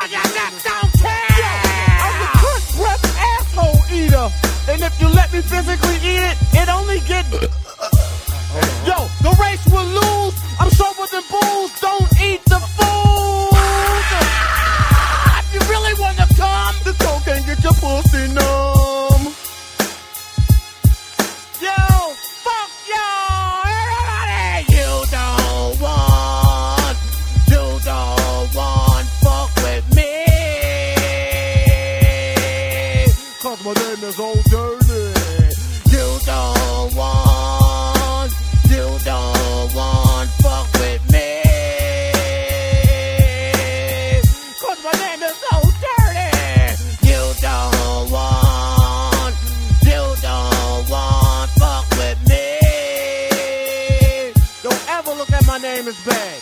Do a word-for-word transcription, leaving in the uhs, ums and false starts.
cause your neck don't care. I'm the cut breath asshole eater. And if you let me physically eat it, it only get... Yo, the race will lose. I'm sober than booze. Don't eat the food. If you really wanna come, The coke can get your pussy numb. yo, fuck y'all, everybody. You don't want, you don't want fuck with me. Cause my name is Old Dirty. You don't want, you don't want fuck with me. Cause my name is so dirty. You don't want, you don't want fuck with me. Don't ever look at my name as bad.